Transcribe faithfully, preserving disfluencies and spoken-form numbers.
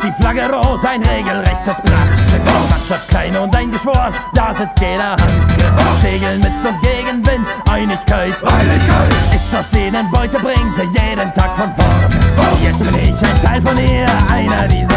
die Flagge rot, ein regelrechtes Prachtschiff. Mannschaft klein und eingeschworen, da sitzt jeder Handgriff. Segeln mit und gegen Wind, Einigkeit, Einigkeit ist, was ihnen Beute bringt, jeden Tag von vorn. Jetzt bin ich ein Teil von ihr, einer dieser